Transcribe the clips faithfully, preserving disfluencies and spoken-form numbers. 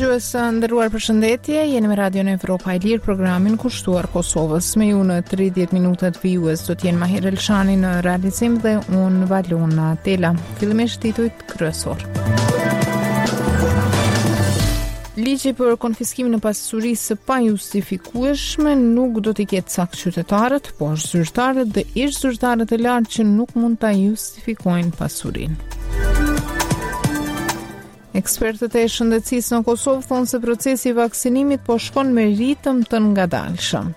Dëgjues së nderuar, përshëndetje, jeni me Radio Evropa e Lirë, programin kushtuar Kosovës. Me ju në tridhjetë minutat vijues do t'jenë Mahir Elshani në realizim dhe unë Valona Tela. Fillimisht titujt kryesor. Ligji për konfiskimin e pasurisë së pajustifikueshme nuk do t'i ketë sakt qytetarët, por zyrtarët dhe ish zyrtarët e lartë që nuk mund ta justifikojnë pasurinë. Ekspertët e shëndetësisë në Kosovë thonë se procesi i vaksinimit po shkon me ritëm të ngadalshëm.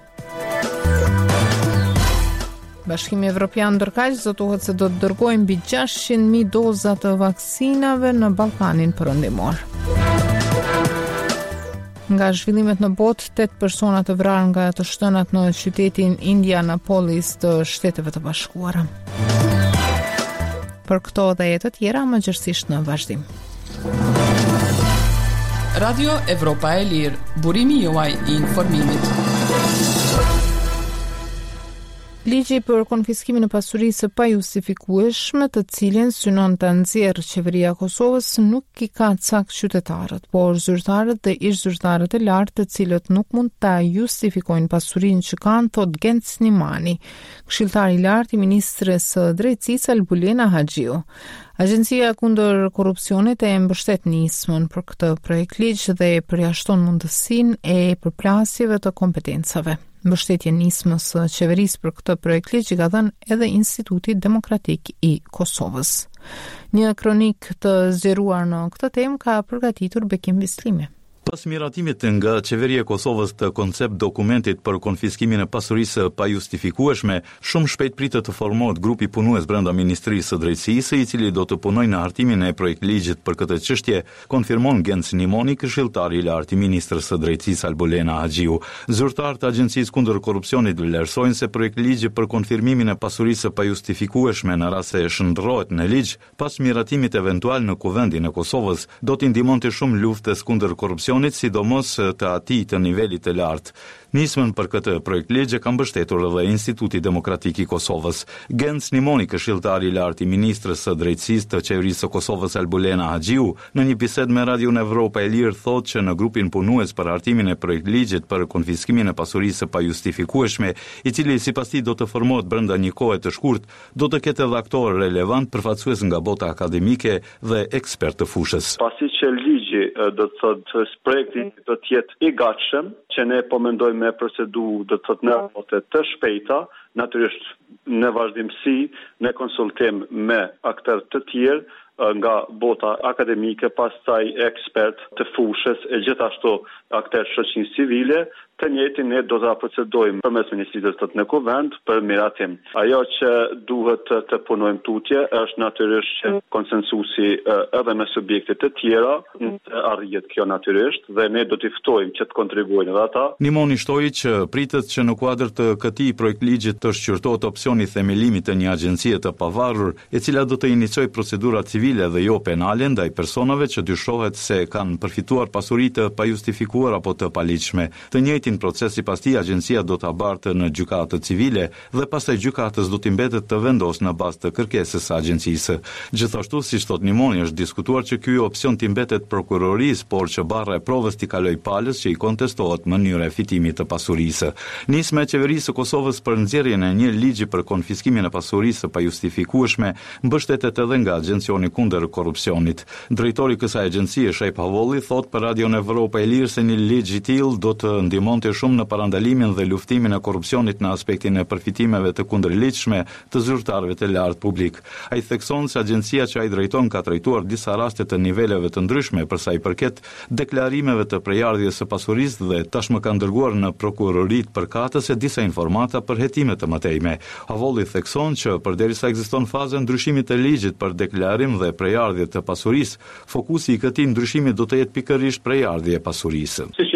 Bashkimi Evropian ndërkaq zotohet se do të dërgojë mbi gjashtëqind mijë doza të vaksinave në Ballkanin Perëndimor. Nga zhvillimet në botë, tetë persona të vrarë nga të shtënat në qytetin Indianapolis të Shteteve të Bashkuara. Për këto dhe e të tjera, më gjërësisht në vazhdim. Radio Evropa e Lirë, burimi juaj i informimit. Ligji për konfiskimin e pasurisë së pajustifikueshme, të cilin synon ta nxjerrë qeveria e Kosovës, nuk i ka sakt qytetarët, por zyrtarët dhe ish zyrtarët e lartë, të cilët nuk mund ta justifikojnë pasurinë që kanë, thot Genc Nimani, këshilltar i lartë i ministres së drejtësisë Albulena Haxhiu. Agjencia kundër korrupsionit e mbështet nismën për këtë projekt ligj dhe përjashton mundësinë e përplasjeve të kompetencave. Mbështetje nismës së qeverisë për këtë projekt ligj i ka dhënë edhe Instituti Demokratik i Kosovës. Një kronik të zgjeruar në këtë temë ka përgatitur Bekim Bislimi. Pas miratimit nga qeveria e Kosovës të koncept dokumentit për konfiskimin e pasurisë pajustifikueshme, shumë shpejt pritet të formohet grupi punues brenda Ministrisë së Drejtësisë, i cili do të punojë në hartimin e projektligjit për këtë çështje, konfirmon Genc Nimoni, këshilltari i lartë i ministrës së Drejtësisë Albulena Haxhiu. Zyrtarët e Agjencisë kundër korrupsionit vlerësojnë se projektligji për konfirmimin e pasurisë pajustifikueshme në rast se shndërrohet në ligj, pas miratimit eventual në Kuvendin e Kosovës, do t'i ndihmonte shumë luftës kundër korrupsionit, sidomos të atij të nivelit të lartë. Nismën për këtë projekt ligje ka mbështetur edhe Instituti Demokratik i Kosovës. Genc Nimoni, këshilltari i lartë i ministrës së Drejtësisë të qeverisë së Kosovës Albulena Haxhiu, në një bisedë me Radio Evropa e Lirë thotë që në grupin punues për hartimin e projekt ligjit për konfiskimin e pasurisë pajustifikueshme, i cili sipas tij do të formohet brenda një kohe të shkurtë, do të ketë edhe aktorë relevant përfaqësues nga bota akademike dhe ekspertë të fushës. Pasi që ligji do të thotë projekti do të jetë i gatshëm, që ne po mendojmë me procedu do të thotë në bote të shpejta, natyrisht në vazhdimsi, në konsultim me aktorë të tjerë nga bota akademike, pastaj ekspert të fushës e gjithashtu aktorë shoqërisë civile, të njëjtin ne do ta procedojmë përmes Ministrisë të në Kuvend për miratim. Ajo që duhet të, të punojmë tutje është natyrisht që konsensusi edhe me subjekte të tjera të arrihet kjo natyrisht dhe ne do t'i ftojmë që të kontribuojnë edhe ata. Nimoni shtoi që pritet që në kuadër të këtij projektligjit të shqyrtohet opsioni i themelimit të një agjencie të pavarur, e cila do të iniciojë procedura civile dhe jo penale ndaj personave që dyshohet se kanë përfituar pasuri të pajustifikuar apo të paligjshme. Të njëjtin procesi pas tij agjencia do ta bartë në gjykatë civile dhe pastaj gjykatës do t'i mbetet të vendosë në bazë të kërkesës së agjencisë. Gjithashtu, siç thot Nimoni, është diskutuar që ky opsion t'i mbetet prokurorisë, por që barra e provës t'i kaloj palës që i kontestohet mënyra e fitimit të pasurisë. Nisma e qeverisë së Kosovës për nxjerrjen e një ligji për konfiskimin e pasurisë pajustifikueshme mbështetet edhe nga Agjencioni kundër korrupsionit. Drejtori i kësaj agjencie, Shejp Havolli, thot për Radio Evropa e Lirë se një ligj i tillë do të ndihmonte shumë në parandalimin dhe luftimin e korrupsionit në aspektin e përfitimeve të kundërligjshme të zyrtarëve të lartë publik. Ai thekson se agjencia që ai drejton ka trajtuar disa raste të niveleve të ndryshme për sa i përket deklarimeve të prejardhjes së pasurisë dhe tashmë ka dërguar në prokuroritë përkatëse disa informata për hetime të mëtejme. Havolli thekson që përderisa ekziston faza e ndryshimit të ligjit për deklarim dhe prejardhje të pasurisë, fokusi i këtij ndryshimi do të jetë pikërisht prejardhje e pasurisë. Siç e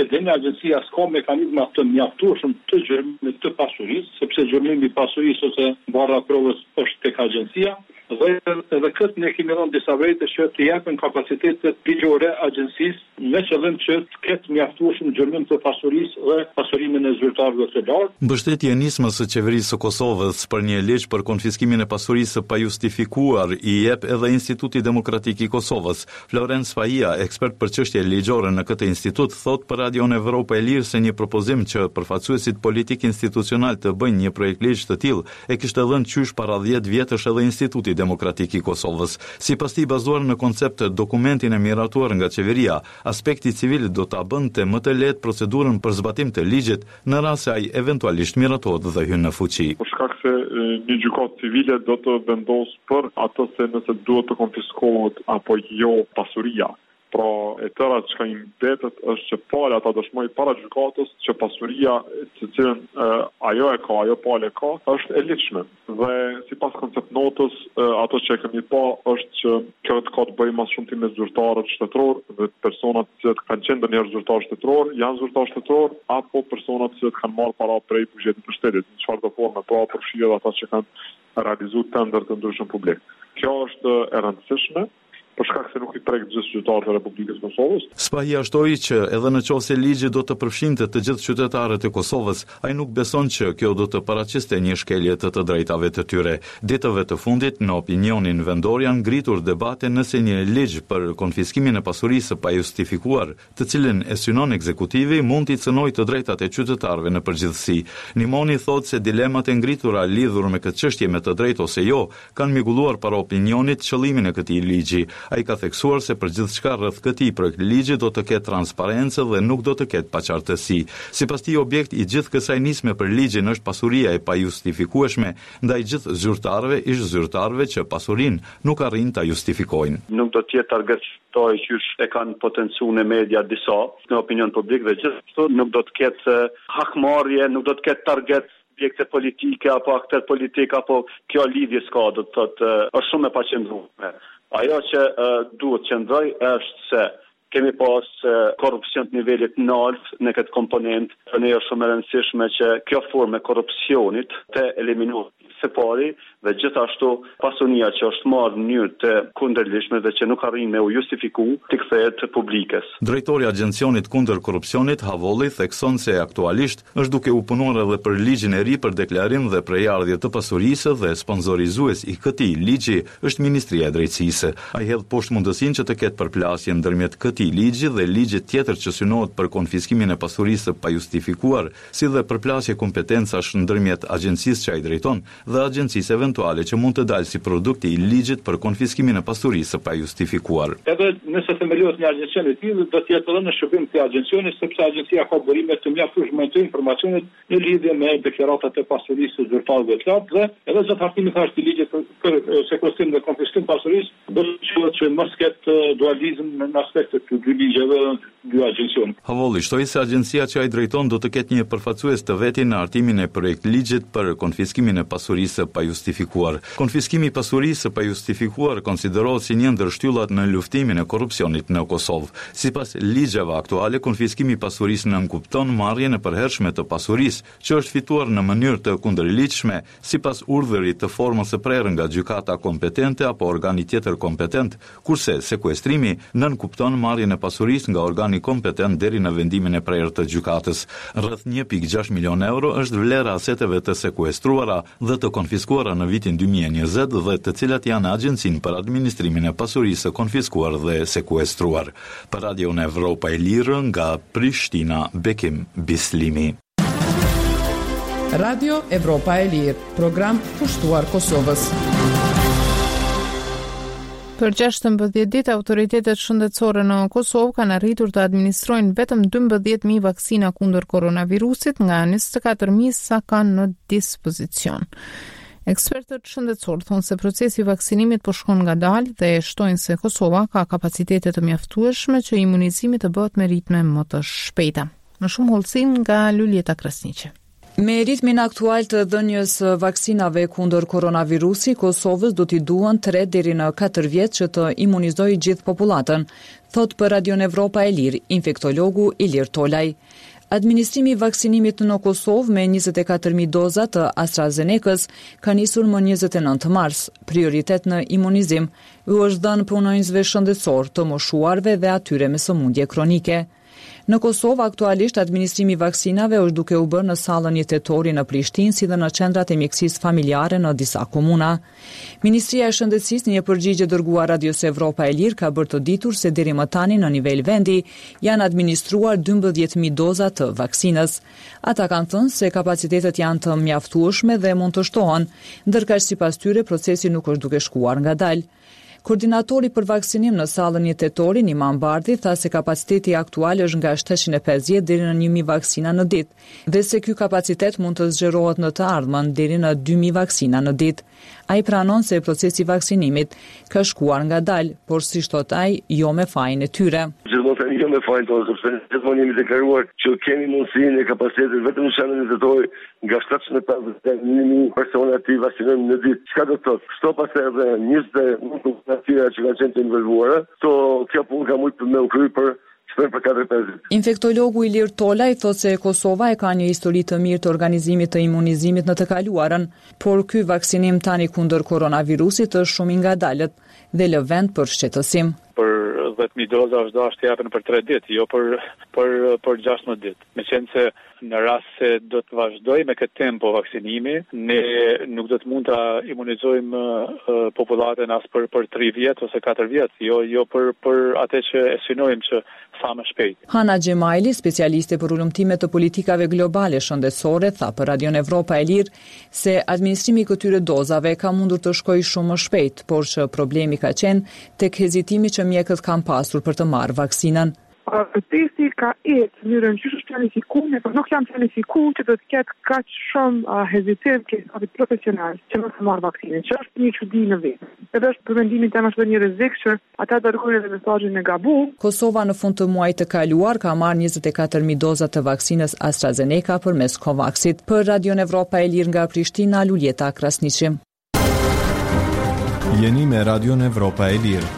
dhe një agjencia s'ka mekanizma të mjaftueshëm të gjërmimit të pasurisë, sepse gjërmimi i pasurisë ose barra provës është tek agjencia, dhe edhe këtë ne kemi dhënë disa vete që të japin kapacitetet ligjore agjencisë me qëllim që të ketë mjaftueshëm gjërmim të pasurisë dhe pasurimin e zyrtarëve të lartë. Mbështetje e nismës së qeverisë së Kosovës për një ligj për konfiskimin e pasurisë së pajustifikuar i jep edhe Instituti Demokratik i Kosovës. Florence Fahia, ekspert për çështje ligjore në këtë institut, thot për Radion Evropa e Lirë se një propozim që përfaqësuesit politik institucional të bëjnë një projekt ligj të tillë e kishte dhënë qysh para dhjetë vjetësh edhe Instituti Demokratik i Kosovës. Sipas tij, bazuar në koncept dokumentin e miratuar nga qeveria, aspekti civil do ta bënte më të lehtë procedurën për zbatim të ligjit në rast se ai eventualisht miratohet dhe hyn në fuqi. Për shkak se një gjykatë civile do të vendosë për atë se nëse duhet të konfiskohet apo jo pasuria. Pra, e tëra që ka i mbetet është që pale ata dëshmoj para gjykatës që pasuria që cilën e, ajo e ka, ajo pale ka, është e ligjshme. Dhe si pas koncept notës, e, ato që e kemi pa është që kjo të ka të bëjë mas shumëti me zyrtarët shtetëror dhe personat që të kanë qenë ndonjëherë zyrtar shtetëror, janë zyrtar shtetëror, apo personat që të kanë marrë para prej buxhetit të shtetit, në çfarë do forme, pra përfshirë ata që kanë realizuar tender të ndryshëm publik. Kjo është e rëndësishme, për shkak se nuk i prek gjithë qytetarët e Republikës së Kosovës. Spahia shtoi që edhe në qoftë se ligji do të përfshinte të gjithë qytetarët e Kosovës, ai nuk beson që kjo do të paraqiste një shkelje të të drejtave të tyre. Ditëve të fundit, në opinionin vendor janë ngritur debate nëse një ligj për konfiskimin e pasurisë së pajustifikuar, të cilën e synon ekzekutivi, mund t'i cënojë të drejtat e qytetarëve në përgjithësi. Nimoni thotë se dilemat e ngritura lidhur me këtë çështje me të drejtë ose jo kanë migulluar para opinionit qëllimin e këtij ligji. Ai ka theksuar se për gjithçka rreth këtij projekt ligji do të ketë transparencë dhe nuk do të ketë paqartësi. Sipas tij, objekt i gjithë kësaj nisme për ligjin është pasuria e pajustifikueshme ndaj gjithë zyrtarëve, ish zyrtarëve që pasurinë nuk arrin ta justifikojnë. Nuk do të jetë targetoj që e kanë potencuar në media disa në opinion publik dhe gjithashtu nuk do të ketë hakmarrje, nuk do të ketë target objekte politike apo aktor politik apo kjo lidhje s'ka, do të thotë është shumë e paqëndrueshme. Ajo që uh, duhet që ndroj është se kemi pas uh, korupcion të nivelit nalt në këtë komponent, për ne është shumë e rëndësishme që kjo formë e korupcionit të eliminohet së pari dhe gjithashtu pasunia që është marrë në mënyrë të kundërligjshme dhe që nuk arrin me u justifiku të kthehet publikës. Drejtori i Agjencionit kundër korrupsionit, Havolli, thekson se aktualisht është duke u punuar edhe për ligjin e ri për deklarim dhe prejardhje të pasurisë dhe sponsorizues i këtij ligji është Ministria e Drejtësisë. Ai hedh poshtë mundësinë që të ketë përplasje ndërmjet këtij ligji dhe ligjit tjetër që synohet për konfiskimin e pasurisë së pajustifikuar, si dhe përplasje kompetencash ndërmjet agjencisë që ai drejton dhe agjencisë eventuale që mund të dalë si produkti i ligjit për konfiskimin e pasurisë së pajustifikuar. Edhe nëse themelohet një agjencion i tillë, do të jetë edhe në shërbim të agjencionit, sepse agjencia ka burime të mjaftueshme të informacionit në lidhje me deklaratat e pasurisë së zyrtarëve të lartë dhe edhe gjatë hartimit të ligjit për, për sekuestrim dhe konfiskim pasurisë do të thotë që mos ketë dualizëm në aspektet të dy ligjeve dy agjencion. Havolli shtoi se agjencia që ai drejton do të ketë një përfaqësues të vetin në hartimin e projekt ligjit për konfiskimin e pasurisë së pajustifikuar. Konfiskimi i pasurisë së pajustifikuar konsiderohet si një ndër shtyllat në luftimin e korrupsionit në Kosovë. Sipas ligjeve aktuale, konfiskimi i pasurisë nënkupton marrjen e përhershme të pasurisë që është fituar në mënyrë të kundërligjshme sipas urdhërit të formës së prerë nga gjykata kompetente apo organi tjetër kompetent, kurse sekuestrimi nënkupton marrjen e pasurisë nga organi kompetent deri në vendimin e prerë të gjykatës. Rreth një pikë gjashtë milion euro është vlera aseteve të sekuestruara dhe të konfiskuara në vitin dy mijë e njëzet dhe të cilat janë në Agjencinë për Administrimin e Pasurisë së Konfiskuar dhe Sekuestruar. Për Radion Evropa e Lirë nga Prishtina, Bekim Bislimi. Radio Evropa e Lirë, program pushtuar Kosovës. Për gjashtëmbëdhjetë ditë, autoritetet shëndetësore në Kosovë kanë arritur të administrojnë vetëm dymbëdhjetë mijë vaksina kundër koronavirusit nga njëzet e katër mijë sa kanë në dispozicion. Ekspertët shëndetësor thonë se procesi i vaksinimit po shkon ngadalë dhe shtojnë se Kosova ka kapacitete të mjaftueshme që imunizimi të bëhet me ritme më të shpejta. Më shumë hollësi nga Luljeta Krasniqe. Me ritmin aktual të dhënies vaksinave kundër koronavirusi, Kosovës do t'i duan tre deri në katër vjet që të imunizojë gjithë popullatën, thot për Radion Evropa e Lirë infektologu Ilir Tolaj. Administrimi i vaksinimit në Kosovë me njëzet e katër mijë doza të AstraZenecës ka nisur më njëzet e nëntë mars. Prioritet në imunizim u është dhënë punonjësve shëndetësor të moshuarve dhe atyre me sëmundje kronike. Në Kosovë, aktualisht, administrimi i vaksinave është duke u bërë në sallën jetorie në Prishtinë, si dhe në qendrat e mjekësisë familjare në disa komuna. Ministria e Shëndetësisë, në një përgjigje dërguar Radios Evropa e Lirë, ka bërë të ditur se deri më tani në nivel vendi janë administruar dymbëdhjetë mijë doza të vaksinës. Ata kanë thënë se kapacitetet janë të mjaftueshme dhe mund të shtohen, ndërkaq sipas tyre procesi nuk është duke shkuar ngadalë. Koordinatori për vaksinim në sallën jetorie, Iman Bardhi, tha se kapaciteti aktual është nga shtatëqind e pesëdhjetë deri në një mijë vaksina në ditë dhe se ky kapacitet mund të zgjerohet në të ardhmen deri në dy mijë vaksina në ditë. Ai pranon se procesi i vaksinimit ka shkuar ngadalë, por si thot ai, jo me fajin e tyre. Gjithmonë tani jo me fajin tonë, sepse gjithmonë jemi deklaruar që kemi mundësinë e kapacitetit vetëm në shenën jetorie nga shtatëqind e pesëdhjetë deri në një mijë persona të vaksinojmë në ditë. Çka do të thotë? Kështu pas edhe njëzet e tjera që kanë qenë të involvuara, to kjo punë ka mujtë me u kry për Infektologu Ilir Tolaj thot se Kosova e ka një histori të mirë të organizimit të imunizimit në të kaluarën, por ky vaksinim tani kundër koronavirusit është shumë i ngadalët dhe lë vend për shqetësim. Për dhjetë mijë doza është dashur të japen për tre ditë, jo për për për gjashtëdhjetë ditë. Meqense se në rast se do të vazhdojë me këtë tempo vaksinimi, ne nuk do të mund ta imunizojmë uh, popullatën as për për tre vjet ose katër vjet, jo jo për për atë që e synojmë që sa më shpejt. Hana Gjemajli, specialiste për ulëmtime të politikave globale shëndetësore, tha për Radion Evropa e Lirë se administrimi i këtyre dozave ka mundur të shkojë shumë më shpejt, por që problemi ka qenë tek hezitimi që mjekët kanë pasur për të marrë vaksinën. Testi ka ecë në mënyrë që është planifikuar, por nuk jam planifikuar që do të ketë kaq shumë uh, hezitim ke atë profesional që nuk marr vaksinën, që është një çudi në vetë. Edhe është për mendimin tim është një rrezik që ata dërgojnë edhe mesazhin e gabuar. Kosova në fund të muajit të kaluar ka marrë njëzet e katër mijë doza të vaksinës AstraZeneca përmes Covaxit. Për Radion Evropa e Lirë nga Prishtina, Luljeta Krasniqi. Jeni me Radion Evropa e Lirë.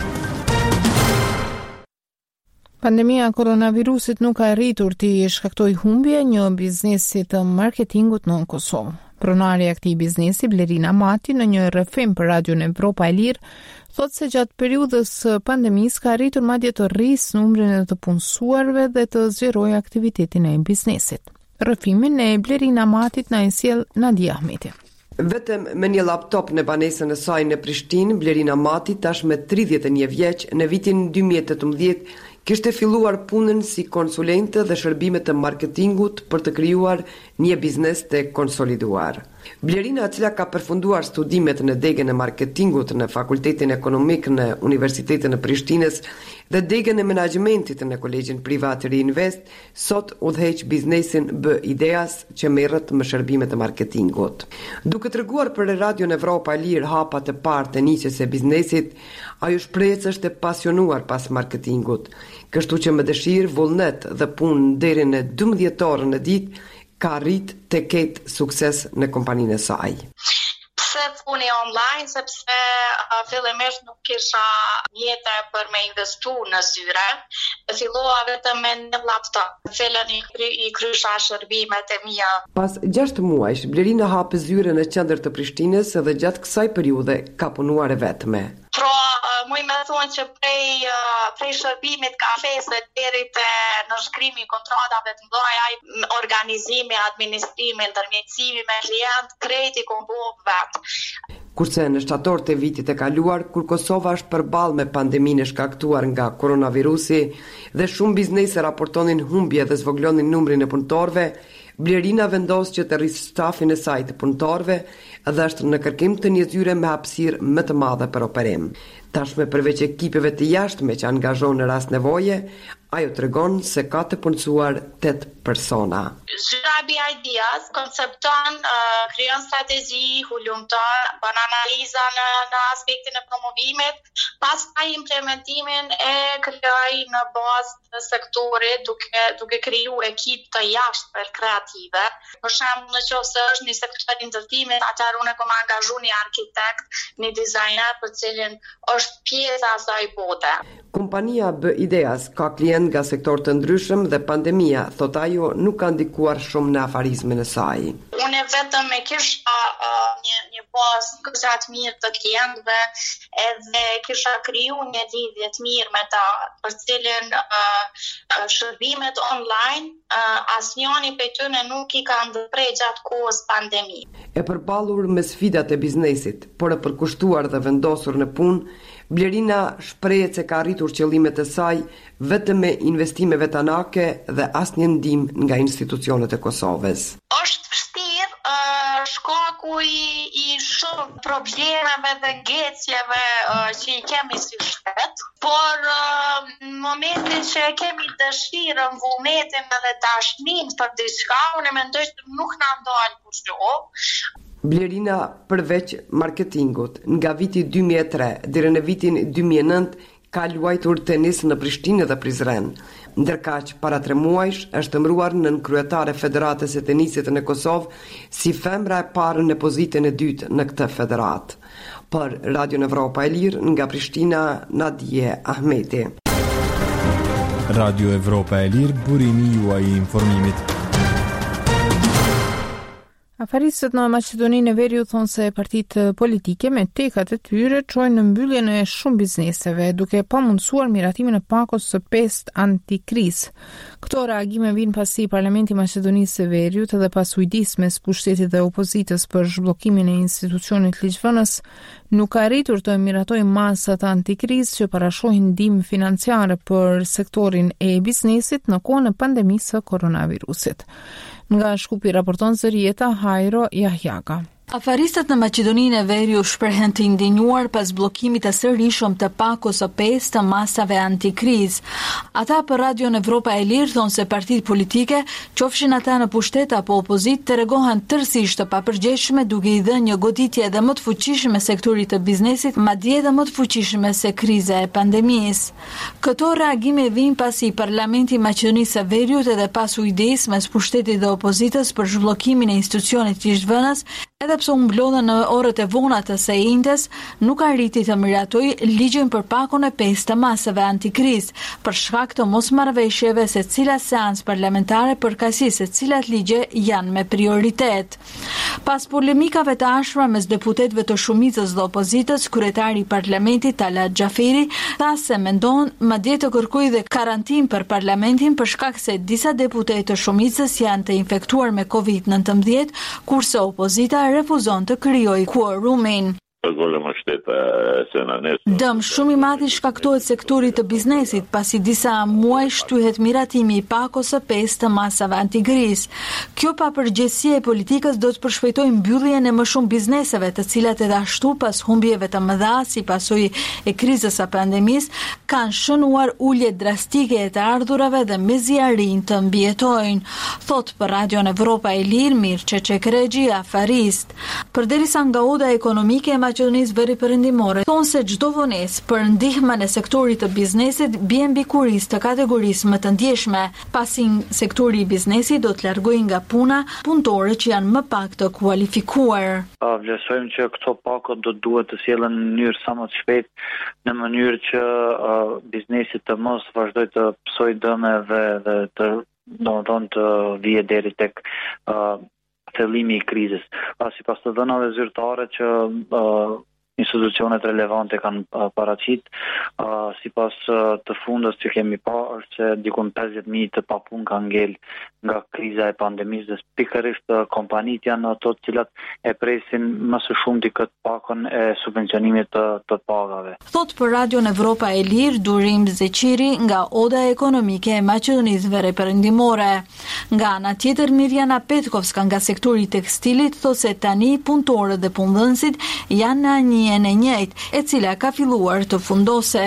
Pandemia e koronavirusit nuk ka arritur të shkaktoj humbje një biznesi të marketingut në Kosovë. Pronari i këtij biznesi, Blerina Mati, në një rrëfim për Radion Evropa e Lirë, thotë se gjatë periudhës pandemisë ka arritur madje të rrisë numrin e të punësuarve dhe të zgjerojë aktivitetin e biznesit. Rrëfimin e Blerina Matit na e sjell Nadia Ahmeti. Vetëm me një laptop në banesën e saj në Prishtinë, Blerina Mati, tash me tridhjetë e një vjeç, në vitin dy mijë e tetëmbëdhjetë, kishte filluar punën si konsulente dhe shërbime të marketingut për të krijuar një biznes të konsoliduar. Blerina, e cila ka përfunduar studimet në degën e marketingut në Fakultetin Ekonomik në Universitetin e Prishtinës dhe degën e menaxhmentit në Kolegjin Privat Reinvest, sot udhëheq biznesin B Ideas që merret me shërbime të marketingut. Duke treguar për Radion Evropa e Lirë hapat e parë të nisjes së biznesit, ajo shpreh se është e pasionuar pas marketingut, kështu që me dëshirë, vullnet dhe punë deri në dymbëdhjetë orë në ditë ka arrit të ketë sukses në kompaninë e saj. Pse puni online, sepse uh, fillimisht nuk kisha mjete për me investu në zyre. Fillova vetëm me një laptop, cilën i, kry, i krysha shërbimet e mia. Pas gjashtë muajsh, Blerina hapi zyre në qendër të Prishtinës dhe gjatë kësaj periudhe ka punuar e vetme. Pra, muj me thonë që prej, prej shërbimit kafese deri te në shkrimi kontratave të mëdha, organizimi, administrimi, ndërmjetësimi me klient, krejt i kombo vetë. Kurse në shtator të vitit e kaluar, kur Kosova është përballë me pandeminë e shkaktuar nga koronavirusi dhe shumë biznese raportonin humbje dhe zvoglonin numrin e punëtorëve, Blerina vendos që të rrisë stafin e saj të punëtorëve dhe është në kërkim të një zyre me hapësirë më të madhe për operim. Tashme përveç ekipeve të jashtme që angazhon në rast nevoje, Ajo tregon se ka të punësuar tetë persona. Zyra B I D-as koncepton, uh, krijon strategji, hulumton, bën analiza në, në aspektin e promovimit, pastaj implementimin e krijoi në bazë të sektorit duke duke kriju ekip të jashtëm kreative. Për shembull, nëse është një sektor i ndërtimit, atëherë unë kam angazhuar një arkitekt, një dizajner për cilin është pjesa e asaj bote. Kompania B I D-as ka klient nga sektor të ndryshëm dhe pandemia, thot ajo, nuk ka ndikuar shumë në afarizmin e saj. Unë vetëm e kisha uh, një, një bazë gjatë mirë të klientëve edhe kisha kriju një lidhje të mirë me ta, për cilin uh, shërbimet online uh, asnjëri prej tyre nuk i ka ndërprer gjatë kohës pandemi. E përballur me sfidat e biznesit, por e përkushtuar dhe vendosur në punë, Blerina shprehet se ka arritur qëllimet e saj vetëm me investimeve tanake dhe asnjë ndihmë nga institucionet e Kosovës. Është vështirë uh, shkaku i, i shumë problemeve dhe ngecjeve uh, që i kemi si shtet, por uh, në momentin që kemi dëshirën, vullnetin dhe dashnin për diçka, unë mendoj se nuk na ndal kurrë. Blerina përveç marketingut, nga viti dy mijë e tre deri në vitin dy mijë e nëntë ka luajtur tenis në Prishtinë dhe Prizren. Ndërkaq, para tre muajsh është emëruar nën kryetare Federatës së Tenisit në Kosovë si femra e parë në pozitën e dytë në këtë federat. Për Radio Evropa e Lirë nga Prishtina, Nadje Ahmeti. Radio Evropa e Lirë, burimi juaj i informimit. Afaristët në Maqedoninë e Veriut thonë se partitë politike me tekat e tyre çojnë në mbylljen e shumë bizneseve, duke pamundsuar miratimin e pakos së pestë antikrizë. Këto reagime vijnë pasi Parlamenti i Maqedonisë së Veriut dhe pas ujdismes pushtetit dhe opozitës për zhbllokimin e institucionit ligjvënës, nuk ka arritur të miratojë masat antikrizë që parashohin ndihmë financiare për sektorin e biznesit në kohën e pandemisë së koronavirusit. Nga Shkupi raporton Zërieta Hajro Jahjaka. Afaristët në Maqedoninë e Veriut shprehen të indignuar pas bllokimit të sërishëm të pakos së pestë të masave antikrizë. Ata për Radio Evropa e Lirë thonë se partitë politike, qofshin ata në pushtet apo opozitë, tregohen tërësisht të papërgjegjshme duke i dhënë një goditje edhe më të fuqishme sektorit të biznesit, madje edhe më të fuqishme se kriza e pandemisë. Këto reagime vijnë pasi Parlamenti i Maqedonisë së Veriut edhe pas ujdesë mes pushtetit dhe opozitës për zhbllokimin e institucionit ligjvënës, edhe pse u mblodhen në orët e vona të së njëjtës, nuk arriti të miratoj ligjin për pakon e pestë të masave antikrizë, për shkak të mosmarrëveshjeve se cilat seancë parlamentare përkasi se cilat ligje janë me prioritet. Pas polemikave të ashpra mes deputetëve të shumicës dhe opozitës, kryetari i parlamentit Talat Xhaferi tha se mendon madje të kërkojë dhe karantinë për parlamentin për shkak se disa deputetë të shumicës janë të infektuar me covid nëntëmbëdhjetë, kurse opozita refuzon të krijojë quorumin. Dëm shumë i madh i shkaktohet sektorit të biznesit, pasi disa muaj shtyhet miratimi i pakos së pestë të masave antikrizë. Kjo papërgjegjësi e politikës do të përshpejtojë mbylljen e më shumë bizneseve, të cilat edhe ashtu pas humbjeve të mëdha si pasojë e krizës së pandemisë, kanë shënuar ulje drastike e të ardhurave dhe mezjarin të mbijetojnë, thot për Radio Evropa e Lirë Mirçe Çekregji, afarist. Përderisa nga oda ekonomike e Maqedonisë Veriperëndimore thonë se çdo vonesë për ndihmën e sektorit të biznesit bie mbi kurisë të kategorisë më të ndjeshme, pasi sektori i biznesit do të largojë nga puna punëtorë që janë më pak të kualifikuar. Vlerësojmë që këto pako do duhet të sjellen në mënyrë sa më të shpejtë, në mënyrë që uh, biznesi të mos vazhdojë të psojë dëme dhe, dhe të domethënë të vijë deri tek uh, thellimi i krizës. Sipas të dhënave zyrtare që uh, institucionet relevante kanë uh, paraqit, uh, sipas uh, të fundës që kemi pa, është se dikun pesëdhjetë mijë të papun kanë ngel nga kriza e pandemisë, dhe pikërisht uh, kompanitë janë ato të cilat e presin më së shumti këtë pakon e subvencionimit të, të pagave. Thot për Radio Evropa e Lirë Durim Zeqiri nga Oda Ekonomike e Maqedonisë Veriperëndimore. Nga ana tjetër Mirjana Petkovska nga sektori tekstilit thot se tani punëtorët dhe punëdhënësit janë në një e njëjtë, e cila ka filluar të fundoset.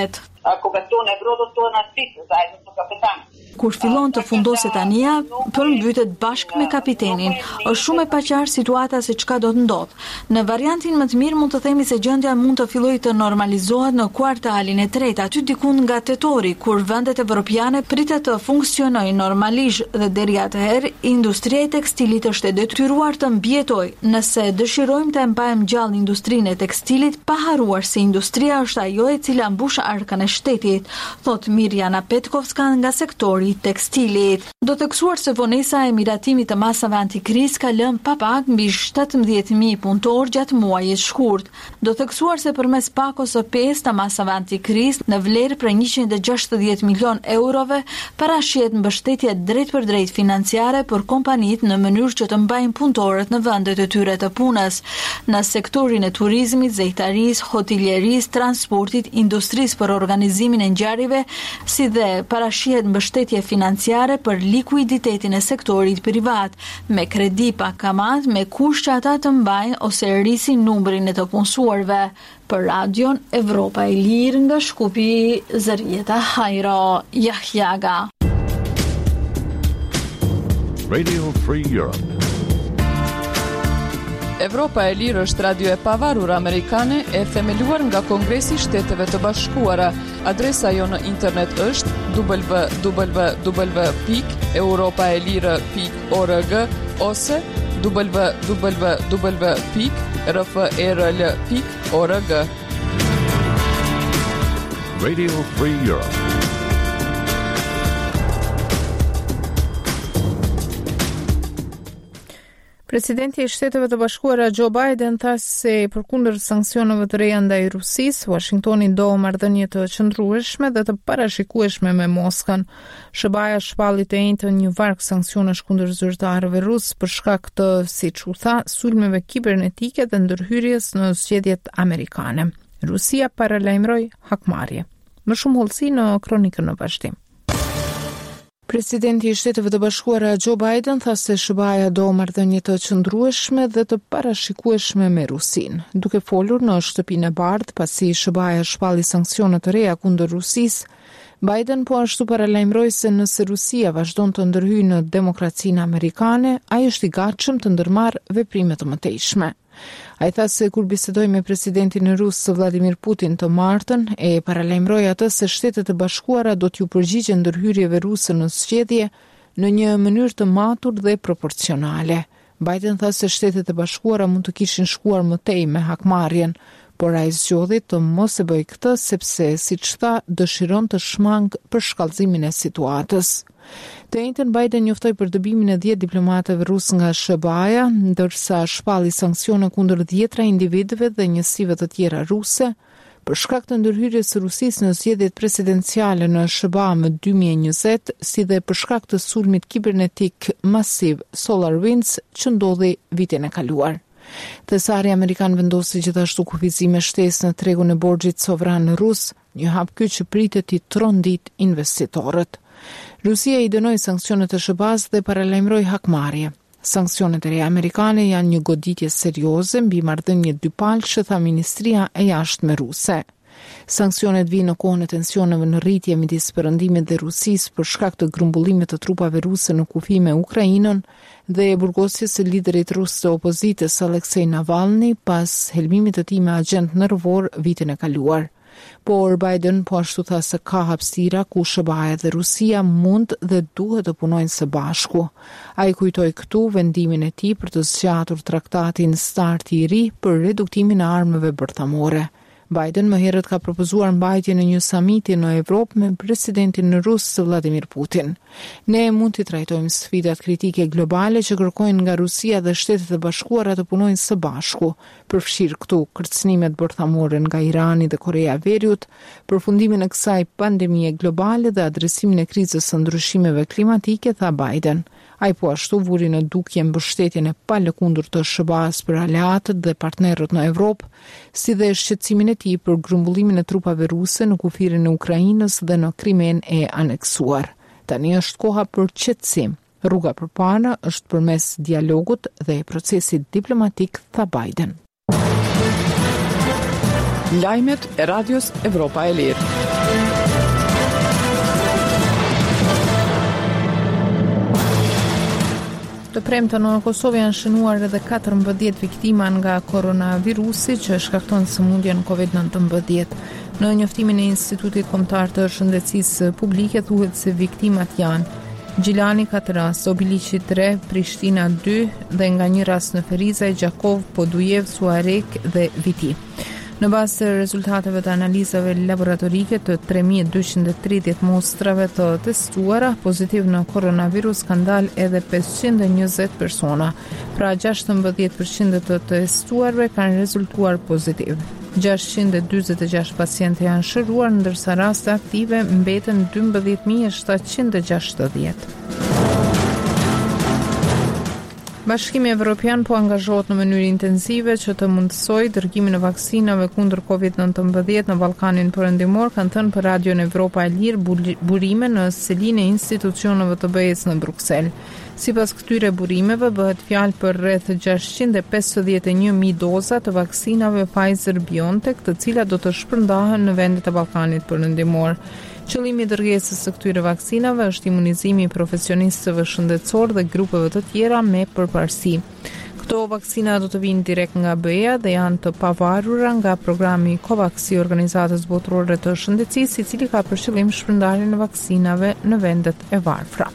copertura e prodotto në spisë, sa e në kapitan. Kur fillon të fundoset anija, përmbytet bashkë me kapitenin. Është shumë e paqartë situata se çka do të ndodh. Në variantin më të mirë mund të themi se gjendja mund të fillojë të normalizohet në kuartalin e tretë, aty diku nga tetori, kur vendet evropiane pritet të funksionojnë normalisht dhe deri atëherë industria e tekstilit është e detyruar të mbijetojë. Nëse dëshirojmë të mbajmë gjallë industrinë e tekstilit, pa haruar se industria është ajo e cila mbush arkën e shtetit, thot Mirjana Petkovska nga sektori i tekstilit. Do të kësuar se vonesa e miratimit të masave antikriz ka lënë pa pak mbi shtatëmbëdhjetë mijë punëtor gjatë muajit shkurt. Do të kësuar se përmes pakos së pesë të masave antikriz në vlerë për njëqind e gjashtëdhjetë milion eurove parashihet mbështetje drejt për drejt financiare për kompanitë në mënyrë që të mbajnë punëtorët në vendet e tyre të punës. Në sektorin e turizmit, zejtarisë, hotelierisë, transportit, industrisë për organizimin e ngjarjeve, si dhe parashihet mbështetje financiare për likuiditetin e sektorit privat, me kredi pa kamat, me kusht që ata të mbajnë ose rrisin numrin e të punësuarve. Për Radion Evropa e Lirë nga Shkupi, Zërieta Hajro, Jahjaga. Radio Free Europe. Evropa e Lirë është radio e pavarur amerikane e themeluar nga Kongresi i Shteteve të Bashkuara. Adresa jo në internet është w w w pikë europaelire pikë org ose w w w pikë r f r l pikë org. Radio Free Europe. Presidenti i Shteteve të Bashkuara Joe Biden tha se përkundër sanksioneve të reja ndaj Rusisë, Washingtoni do marrëdhënie të qëndrueshme dhe të parashikueshme me Moskën. S B A-ja shpalli të njëjtën një varg sanksionesh kundër zyrtarëve rusë për shkak të, siç u tha, sulmeve kibernetike dhe ndërhyrjes në zgjedhjet amerikane. Rusia paralajmëroi hakmarrje. Më shumë hollësi në kronikën në vazhdim. Presidenti i Shteteve të Bashkuara Joe Biden tha se S B A-ja do marrëdhënie të qëndrueshme dhe të parashikueshme me Rusinë. Duke folur në Shtëpinë e Bardhë pasi S B A-ja shpalli sanksione të reja kundër Rusisë, Biden po ashtu paralajmëroi se nëse Rusia vazhdon të ndërhyjë në demokracinë amerikane, ai është i gatshëm të ndërmarrë veprime të mëtejshme. Ai tha se kur bisedoi me presidentin rus Vladimir Putin të martën, e paralajmëroi atë se Shtetet e Bashkuara do t'ju përgjigjen ndërhyrjeve ruse në zgjedhje në një mënyrë të matur dhe proporcionale. Biden tha se Shtetet e Bashkuara mund të kishin shkuar më tej me hakmarrjen, por ai zgjodhi të mos e bëjë këtë sepse, siç tha, dëshiron të shmangë për shkallëzimin e situatës. Të njëjtën Biden njoftoi për dëbimin e dhjetë diplomatëve rusë nga S B A-ja, ndërsa shpalli sanksione kundër dhjetra individëve dhe njësive të tjera ruse për shkak të ndërhyrjes së Rusisë në zgjedhjet presidenciale në S B A më dy mijë e njëzet, si dhe për shkak të sulmit kibernetik masiv SolarWinds që ndodhi vitin e kaluar. Thesari amerikan vendosi gjithashtu kufizime shtesë në tregun e borxhit sovran rus, një hap ky që pritet të trondit investitorët. Rusia i dënoi sanksionet e S B A-s dhe paralajmëroi hakmarrje. Sanksionet e reja amerikane janë një goditje serioze mbi marrëdhëniet dypalëshe, tha Ministria e Jashtme ruse. Sanksionet vinë në kohën e tensioneve në rritje midis Perëndimit dhe Rusisë për shkak të grumbullimit të trupave ruse në kufi me Ukrainën dhe e burgosjes së liderit rus të opozitës Aleksej Navalny pas helmimit të tij me agent nervor vitin e kaluar. Por Biden po ashtu tha se ka hapësira ku S B A-ja dhe Rusia mund dhe duhet të punojnë së bashku. Ai kujtoi këtu vendimin e tij për të zgjatur traktatin START i ri për reduktimin e armëve bërthamore. Biden më herët ka propozuar mbajtjen e një samiti në Evropë me presidentin rus Vladimir Putin. Ne mund të trajtojmë sfidat kritike globale që kërkojnë nga Rusia dhe Shtetet e Bashkuara të punojnë së bashku, përfshirë këtu kërcënimet bërthamore nga Irani dhe Korea e Veriut, përfundimin e kësaj pandemie globale dhe adresimin e krizës së ndryshimeve klimatike, tha Biden. Ai po ashtu vuri në dukje mbështetjen e palëkundur të S B A-s për aleatët dhe partnerët në Evropë, si dhe shqetësimin e tij për grumbullimin e trupave ruse në kufirin e Ukrainës dhe në Krimen e aneksuar. Tani është koha për qetësim. Rruga përpara është përmes dialogut dhe procesit diplomatik, tha Biden. Lajmet e Radios Evropa e Lirë. Të premte në Kosovë janë shënuar edhe katërmbëdhjetë viktima nga koronavirusi që shkakton sëmundjen kovid nëntëmbëdhjetë. Në njoftimin e Institutit Kombëtar të Shëndetësisë Publike thuhet se viktimat janë Gjilani katër rast, Obiliqi tre, Prishtina dy dhe nga një rast në Ferizaj, Gjakov, Podujev, Suarek dhe Viti. Në bazë të rezultateve të analizave laboratorike të tre mijë dueqindt e tridhjetë mostrave të testuara, pozitiv në koronavirus kanë dalë edhe pesëqind e njëzet persona. Pra gjashtëmbëdhjetë përqind të testuarve kanë rezultuar pozitiv. gjashtëqind e dyzet e gjashtë pacientë janë shëruar, ndërsa raste aktive mbeten dymbëdhjetë mijë e shtatëqind e gjashtëdhjetë. Bashkimi Evropian po angazhohet në mënyrë intensive që të mundësojë dërgimin e vaksinave kundër kovid nëntëmbëdhjetë në Ballkanin Perëndimor, kanë thënë për Radion Evropa e Lirë burime në selinë e institucioneve të B E-s në Bruksel. Sipas këtyre burimeve bëhet fjalë për rreth gjashtëqind e pesëdhjetë e një mijë doza të vaksinave Pfizer-BioNTech, të cilat do të shpërndahen në vendet e Ballkanit Perëndimor. Qëllimi i dërgesës së këtyre vaksinave është imunizimi i profesionistëve shëndetësor dhe grupeve të tjera me përparësi. Këto vaksina do të vinë direkt nga B E-a dhe janë të pavarura nga programi COVAX i Organizatës Botërore të Shëndetësisë, i cili ka për qëllim shpërndarjen e vaksinave në vendet e varfra.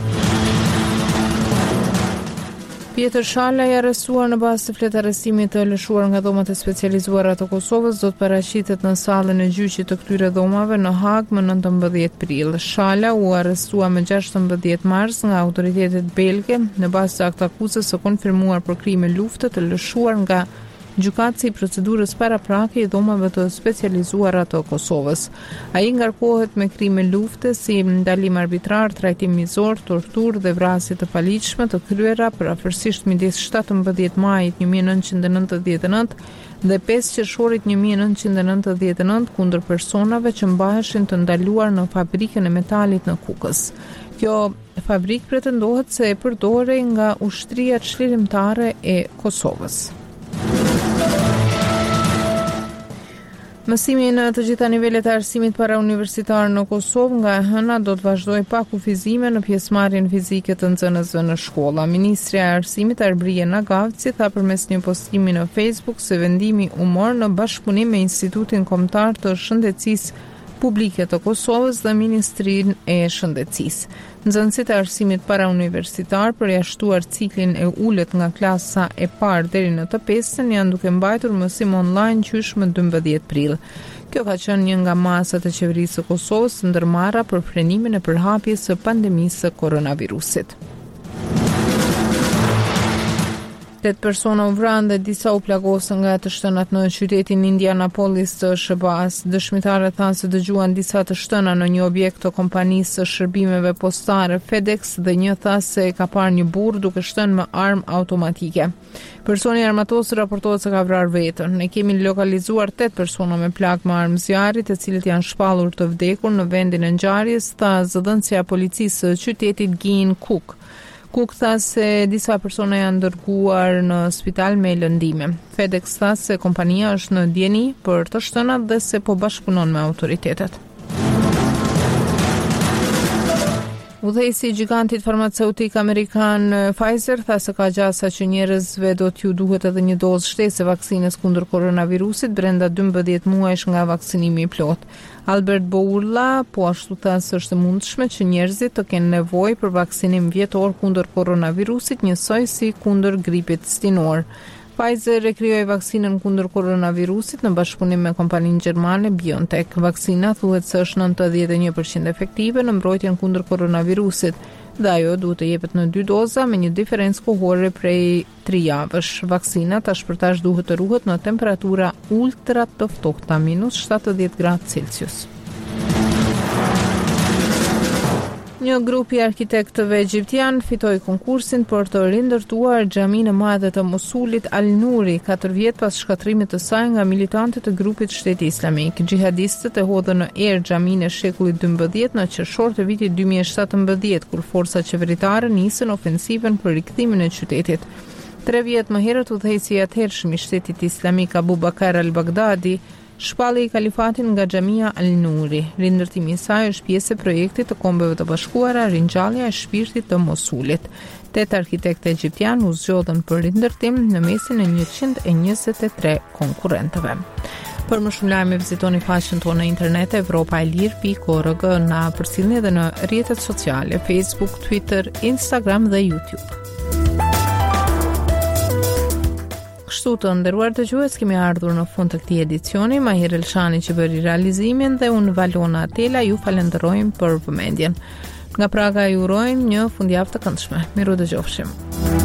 Pjetër Shala i arrestuar në bazë të fletë arrestimit të lëshuar nga dhomat e specializuara të Kosovës do të paraqitet në sallën e gjyqit të këtyre dhomave në Hagë më nëntëmbëdhjetë prill. Shala u arrestua më gjashtëmbëdhjetë mars nga autoritetet belge në bazë të aktakuzës së konfirmuar për krime lufte të lëshuar nga gjykatësi i procedurës paraprake i dhomave të specializuara të Kosovës. Ai ngarkohet me krime lufte si ndalim arbitrar, trajtim mizor, torturë dhe vrasje të paligjshme të kryera përafërsisht midis shtatëmbëdhjetë majit një mijë e nëntëqind e nëntëdhjetë e nëntë dhe pesë qershorit një mijë e nëntëqind e nëntëdhjetë e nëntë kundër personave që mbaheshin të ndaluar në fabrikën e metalit në Kukës. Kjo fabrikë pretendohet se e përdorej nga ushtria çlirimtare e Kosovës. Mësimi në të gjitha nivelet e arsimit parauniversitar në Kosovë nga e hëna do të vazhdojë pa kufizime në pjesëmarrjen fizike të nxënësve në shkolla. Ministrja e Arsimit Arbrije Nagavci tha përmes një postimi në Facebook se vendimi u mor në bashkëpunim me Institutin Kombëtar të Shëndetësisë Publike të Kosovës dhe Ministrinë e Shëndetësisë. Nxënësit e arsimit parauniversitar përjashtuar ciklin e ulët nga klasa e parë deri në të pestën janë duke mbajtur mësim online qysh më dymbëdhjetë prill. Kjo ka qenë një nga masat e qeverisë së Kosovës të ndërmarra për frenimin e përhapjes së pandemisë së koronavirusit. Tetë persona u vranë dhe disa u plagosën nga të shtënat në qytetin Indianapolis të S B A-s. Dëshmitarët thanë se dëgjuan disa të shtëna në një objekt të kompanisë së shërbimeve postare FedEx dhe një tha se ka parë një burr duke shtënë me armë automatike. Personi armatos raportohet se ka vrarë veten. Ne kemi lokalizuar tetë persona me plagë me armë zjarri, të cilët janë shpallur të vdekur në vendin e ngjarjes, tha zëdhënësja e policisë së qytetit Gin Cook. Cook tha se disa persona janë dërguar në spital me lëndime. FedEx tha se kompania është në dieni për të shtënat dhe se po bashkëpunon me autoritetet. Udhëheqësi i gigantit farmaceutik amerikan Pfizer tha se ka gjasa që njerëzve do t'ju duhet edhe një dozë shtesë vaksinës kundër koronavirusit brenda dymbëdhjetë muajsh nga vaksinimi i plot. Albert Bourla po ashtu tha se është e mundshme që njerëzit të kenë nevojë për vaksinim vjetor kundër koronavirusit njësoj si kundër gripit stinor. Pfizer e krijoi vaksinën kundër koronavirusit në bashkëpunim me kompaninë gjermane BioNTech. Vaksina thuhet se është nëntëdhjetë e një përqind efektive në mbrojtjen kundër koronavirusit dhe ajo duhet të jepet në dy doza me një diferencë kohore prej tri javësh. Vaksina tash për tash duhet të ruhet në temperatura ultra të ftohta minus shtatëdhjetë gradë Celsius. Një grup i arkitektëve egjiptian fitoi konkursin për të rindërtuar xhaminë e madhe të Mosulit Al-Nuri, katër vjet pas shkatrimit të saj nga militantët e grupit Shteti Islamik. Xhihadistët e hodhën në erë xhaminë e shekullit dymbëdhjetë në qershor të vitit dy mijë e shtatëmbëdhjetë, kur forcat qeveritare nisën ofensivën për rikthimin e qytetit. Tre vjet më herët udhëheqësi i atëhershëm i Shtetit Islamik Abu Bakar al-Baghdadi Shpalli i kalifatin nga Xhamia Al-Nuri. Rindërtimi i saj është pjesë e projektit të Kombeve të Bashkuara Ringjallja e shpirtit të Mosulit. Tetë arkitektë egjiptian u zgjodhen për rindërtim në mesin e njëqind e njëzet e tre konkurrentëve. Për më shumë lajme vizitoni faqen tonë në internet evropaelir pikë org na përcjellni edhe në rrjetet sociale Facebook, Twitter, Instagram dhe YouTube. Kështu të nderuar dëgjues, kemi ardhur në fund të këtij edicioni. Mahir Elshani që bëri realizimin dhe unë Valona Atela ju falenderojmë për vëmendjen. Nga Praga ju urojmë një fundjavë të këndshme. Miru dëgjofshim.